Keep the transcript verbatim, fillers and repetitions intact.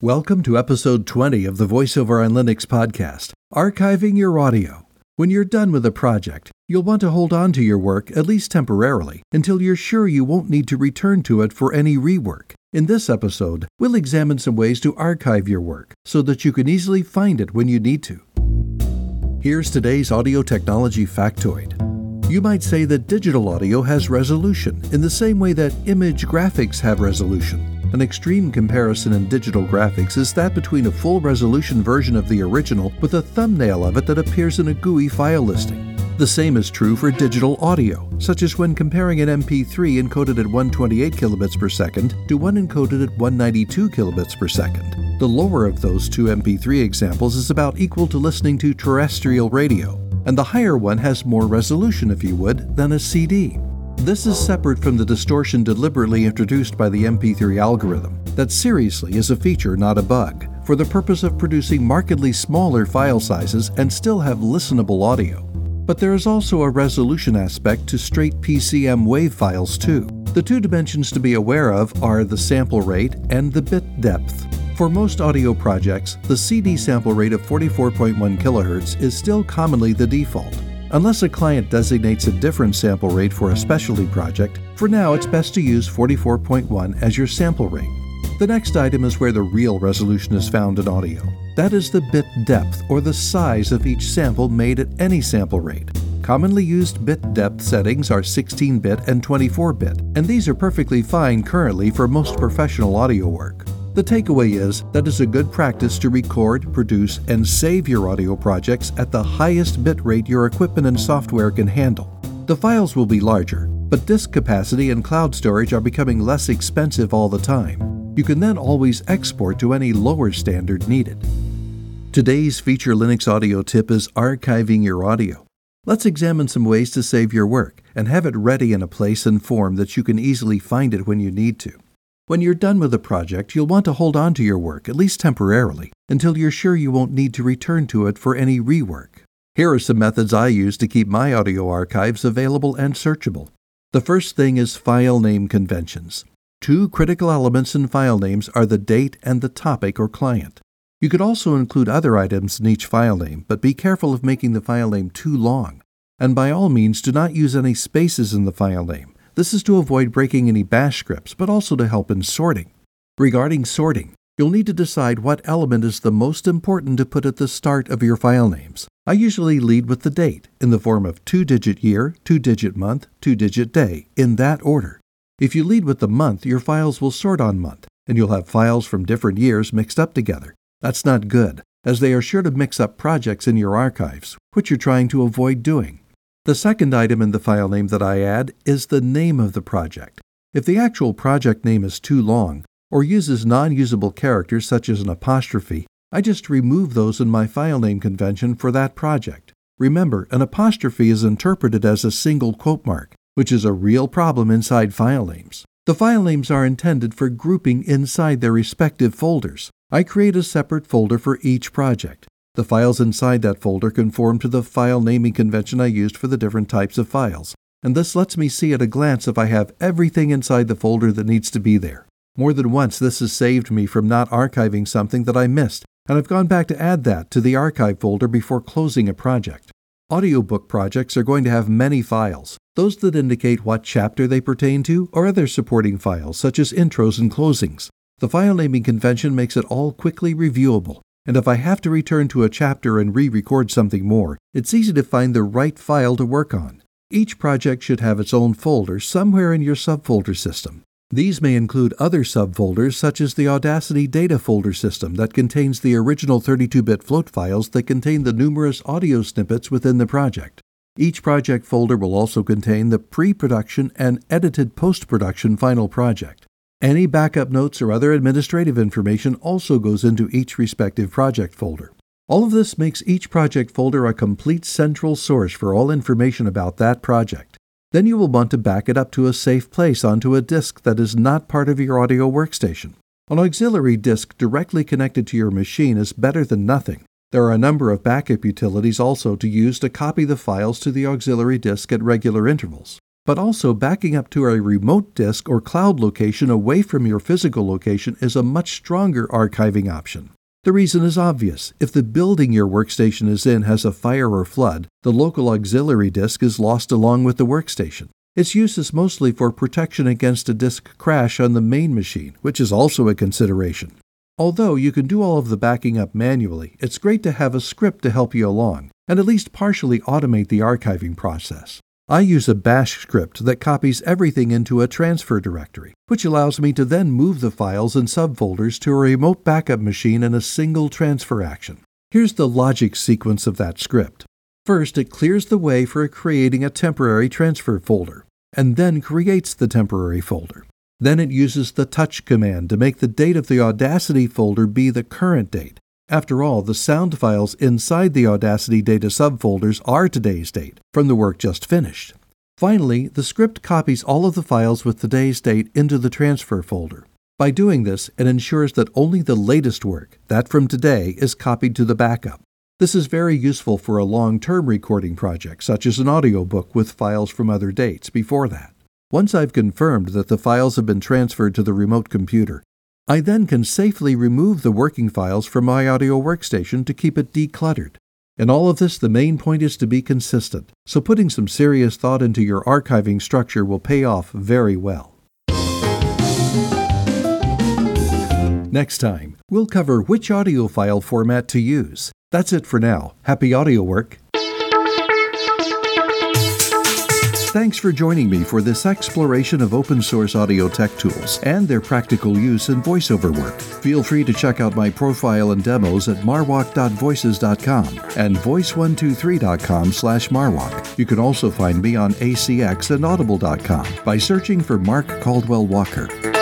Welcome to episode twenty of the VoiceOver on Linux podcast, Archiving Your Audio. When you're done with a project, you'll want to hold on to your work, at least temporarily, until you're sure you won't need to return to it for any rework. In this episode, we'll examine some ways to archive your work so that you can easily find it when you need to. Here's today's audio technology factoid. You might say that digital audio has resolution in the same way that image graphics have resolution. An extreme comparison in digital graphics is that between a full resolution version of the original with a thumbnail of it that appears in a G U I file listing. The same is true for digital audio, such as when comparing an M P three encoded at one hundred twenty-eight kilobits per second to one encoded at one hundred ninety-two kilobits per second. The lower of those two M P three examples is about equal to listening to terrestrial radio, and the higher one has more resolution, if you would, than a C D. This is separate from the distortion deliberately introduced by the M P three algorithm, that seriously is a feature, not a bug, for the purpose of producing markedly smaller file sizes and still have listenable audio. But there is also a resolution aspect to straight P C M WAV files too. The two dimensions to be aware of are the sample rate and the bit depth. For most audio projects, the C D sample rate of forty-four point one kilohertz is still commonly the default. Unless a client designates a different sample rate for a specialty project, for now it's best to use forty-four point one as your sample rate. The next item is where the real resolution is found in audio. That is the bit depth, or the size of each sample made at any sample rate. Commonly used bit depth settings are sixteen bit and twenty-four bit, and these are perfectly fine currently for most professional audio work. The takeaway is that it's a good practice to record, produce, and save your audio projects at the highest bit rate your equipment and software can handle. The files will be larger, but disk capacity and cloud storage are becoming less expensive all the time. You can then always export to any lower standard needed. Today's Feature Linux audio tip is archiving your audio. Let's examine some ways to save your work and have it ready in a place and form that you can easily find it when you need to. When you're done with a project, you'll want to hold on to your work, at least temporarily, until you're sure you won't need to return to it for any rework. Here are some methods I use to keep my audio archives available and searchable. The first thing is file name conventions. Two critical elements in file names are the date and the topic or client. You could also include other items in each file name, but be careful of making the file name too long. And by all means, do not use any spaces in the file name. This is to avoid breaking any bash scripts, but also to help in sorting. Regarding sorting, you'll need to decide what element is the most important to put at the start of your file names. I usually lead with the date, in the form of two-digit year, two-digit month, two-digit day, in that order. If you lead with the month, your files will sort on month, and you'll have files from different years mixed up together. That's not good, as they are sure to mix up projects in your archives, which you're trying to avoid doing. The second item in the file name that I add is the name of the project. If the actual project name is too long, or uses non-usable characters such as an apostrophe, I just remove those in my file name convention for that project. Remember, an apostrophe is interpreted as a single quote mark, which is a real problem inside file names. The file names are intended for grouping inside their respective folders. I create a separate folder for each project. The files inside that folder conform to the file naming convention I used for the different types of files, and this lets me see at a glance if I have everything inside the folder that needs to be there. More than once, this has saved me from not archiving something that I missed, and I've gone back to add that to the archive folder before closing a project. Audiobook projects are going to have many files, those that indicate what chapter they pertain to, or other supporting files such as intros and closings. The file naming convention makes it all quickly reviewable. And if I have to return to a chapter and re-record something more, it's easy to find the right file to work on. Each project should have its own folder somewhere in your subfolder system. These may include other subfolders such as the Audacity data folder system that contains the original thirty-two bit float files that contain the numerous audio snippets within the project. Each project folder will also contain the pre-production and edited post-production final project. Any backup notes or other administrative information also goes into each respective project folder. All of this makes each project folder a complete central source for all information about that project. Then you will want to back it up to a safe place onto a disk that is not part of your audio workstation. An auxiliary disk directly connected to your machine is better than nothing. There are a number of backup utilities also to use to copy the files to the auxiliary disk at regular intervals. But also, backing up to a remote disk or cloud location away from your physical location is a much stronger archiving option. The reason is obvious. If the building your workstation is in has a fire or flood, the local auxiliary disk is lost along with the workstation. Its use is mostly for protection against a disk crash on the main machine, which is also a consideration. Although you can do all of the backing up manually, it's great to have a script to help you along, and at least partially automate the archiving process. I use a bash script that copies everything into a transfer directory, which allows me to then move the files and subfolders to a remote backup machine in a single transfer action. Here's the logic sequence of that script. First, it clears the way for creating a temporary transfer folder, and then creates the temporary folder. Then it uses the touch command to make the date of the Audacity folder be the current date. After all, the sound files inside the Audacity data subfolders are today's date, from the work just finished. Finally, the script copies all of the files with today's date into the transfer folder. By doing this, it ensures that only the latest work, that from today, is copied to the backup. This is very useful for a long-term recording project, such as an audiobook with files from other dates before that. Once I've confirmed that the files have been transferred to the remote computer, I then can safely remove the working files from my audio workstation to keep it decluttered. In all of this, the main point is to be consistent, so putting some serious thought into your archiving structure will pay off very well. Next time, we'll cover which audio file format to use. That's it for now. Happy audio work! Thanks for joining me for this exploration of open source audio tech tools and their practical use in voiceover work. Feel free to check out my profile and demos at marwalk dot voices dot com and voice one two three dot com slash marwalk. You can also find me on A C X and audible dot com by searching for Mark Caldwell Walker.